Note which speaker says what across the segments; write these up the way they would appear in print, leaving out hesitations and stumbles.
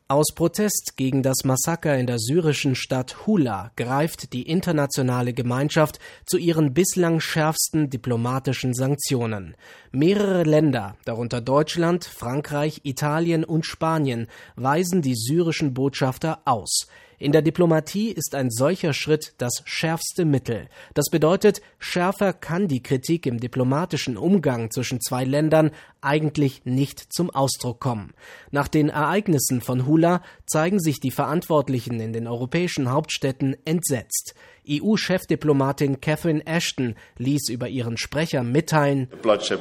Speaker 1: Aus Protest gegen das Massaker in der syrischen Stadt Hula greift die internationale Gemeinschaft zu ihren bislang schärfsten diplomatischen Sanktionen. Mehrere Länder, darunter Deutschland, Frankreich, Italien und Spanien, weisen die syrischen Botschafter aus. In der Diplomatie ist ein solcher Schritt das schärfste Mittel. Das bedeutet, schärfer kann die Kritik im diplomatischen Umgang zwischen zwei Ländern eigentlich nicht zum Ausdruck kommen. Nach den Ereignissen von Hula zeigen sich die Verantwortlichen in den europäischen Hauptstädten entsetzt. EU-Chefdiplomatin Catherine Ashton ließ über ihren Sprecher mitteilen: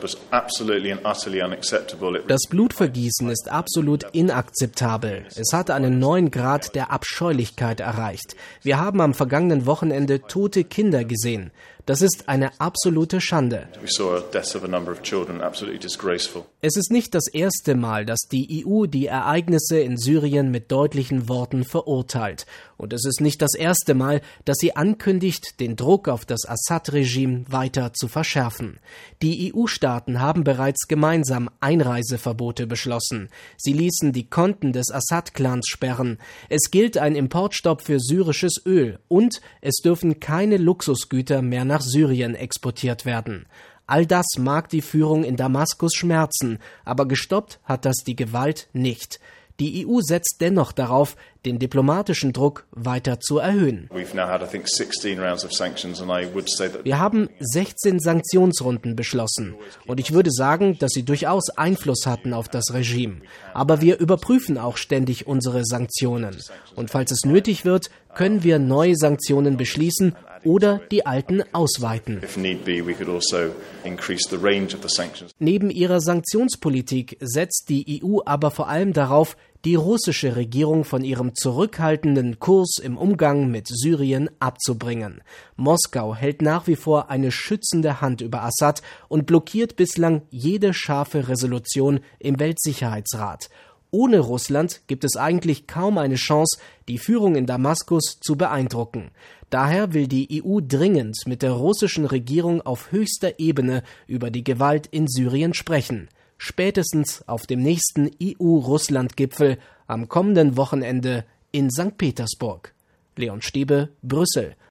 Speaker 1: Das Blutvergießen ist absolut inakzeptabel. Es hat einen neuen Grad der Abscheulichkeit erreicht. Wir haben am vergangenen Wochenende tote Kinder gesehen. Das ist eine absolute Schande. Es ist nicht das erste Mal, dass die EU die Ereignisse in Syrien mit deutlichen Worten verurteilt. Und es ist nicht das erste Mal, dass sie ankündigt, den Druck auf das Assad-Regime weiter zu verschärfen. Die EU-Staaten haben bereits gemeinsam Einreiseverbote beschlossen. Sie ließen die Konten des Assad-Clans sperren. Es gilt ein Importstopp für syrisches Öl und es dürfen keine Luxusgüter mehr nach Syrien exportiert werden. All das mag die Führung in Damaskus schmerzen, aber gestoppt hat das die Gewalt nicht. Die EU setzt dennoch darauf, den diplomatischen Druck weiter zu erhöhen. Wir haben 16 Sanktionsrunden beschlossen und ich würde sagen, dass sie durchaus Einfluss hatten auf das Regime. Aber wir überprüfen auch ständig unsere Sanktionen. Und falls es nötig wird, können wir neue Sanktionen beschließen oder die alten ausweiten. Neben ihrer Sanktionspolitik setzt die EU aber vor allem darauf, die russische Regierung von ihrem zurückhaltenden Kurs im Umgang mit Syrien abzubringen. Moskau hält nach wie vor eine schützende Hand über Assad und blockiert bislang jede scharfe Resolution im Weltsicherheitsrat. Ohne Russland gibt es eigentlich kaum eine Chance, die Führung in Damaskus zu beeindrucken. Daher will die EU dringend mit der russischen Regierung auf höchster Ebene über die Gewalt in Syrien sprechen. Spätestens auf dem nächsten EU-Russland-Gipfel am kommenden Wochenende in St. Petersburg. Leon Stäbe, Brüssel.